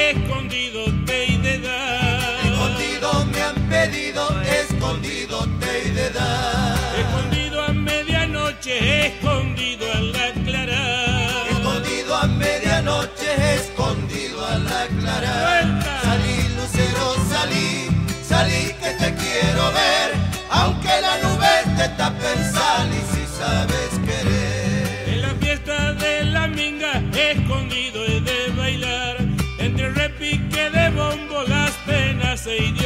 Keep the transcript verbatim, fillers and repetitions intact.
escondido te he de dar. Escondido me han pedido, escondido te he de dar. Escondido a medianoche, escondido al aclarar. Escondido a medianoche, escondido al aclarar. ¡Suelta! Salí, lucero, salí, salí que te quiero ver, aunque la nube te tape, salí si sabes querer. En la fiesta de la minga, escondido he de bailar. Entre repique de bombo las penas se